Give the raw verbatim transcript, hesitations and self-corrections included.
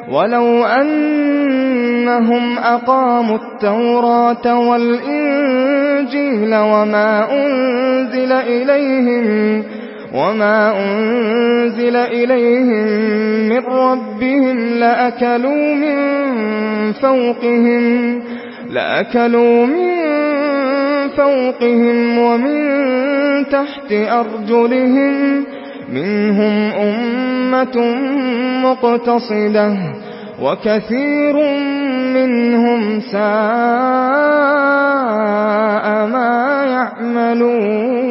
ولو أنهم أقاموا التوراة والإنجيل وما أنزل إليهم وما أنزل إليهم من ربهم لأكلوا من فوقهم لأكلوا من فوقهم ومن تحت أرجلهم منهم أمة مقتصدة وكثير منهم ساء ما يعملون.